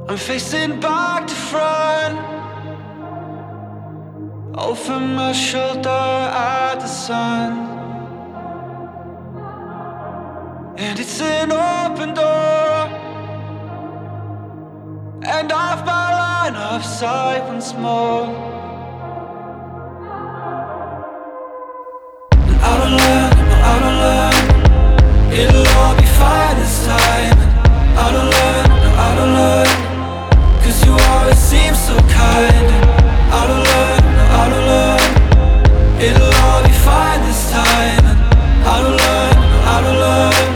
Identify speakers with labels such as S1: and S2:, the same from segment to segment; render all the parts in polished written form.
S1: I'm facing back to front, over my shoulder at the sun. And it's an open door, and off my line of sight once more. And I don't learn, no I don't learn, it'll all be fine this time. And I don't learn, no I don't learn, 'cause you always seem so kind. And I don't learn, no I don't learn, it'll all be fine this time. And I don't learn, no I don't learn.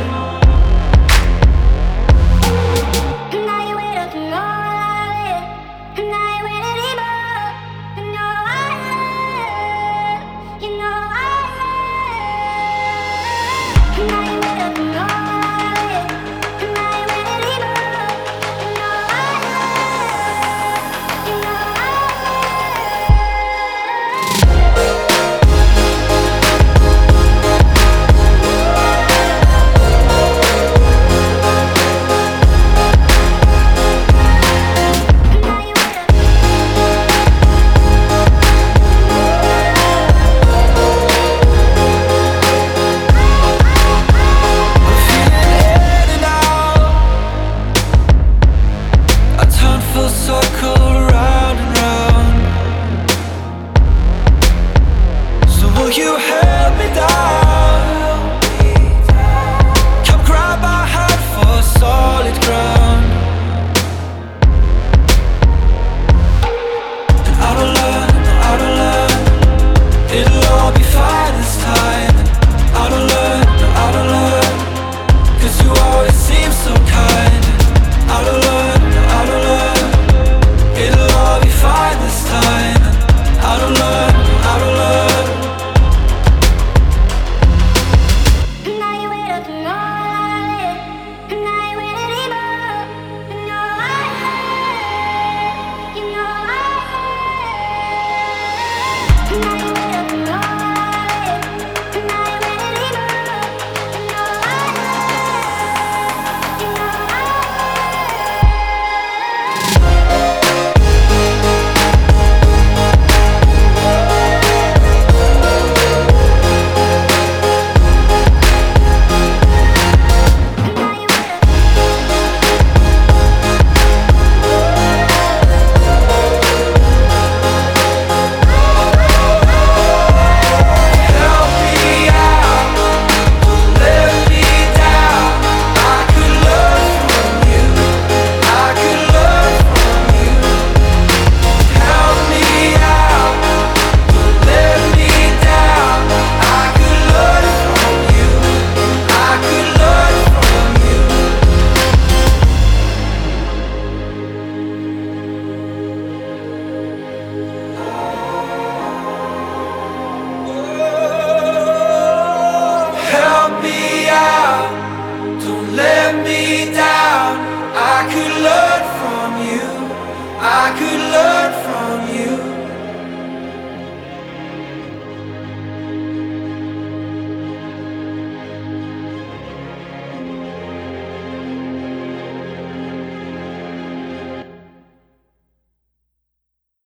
S1: Circle round and round. So will you have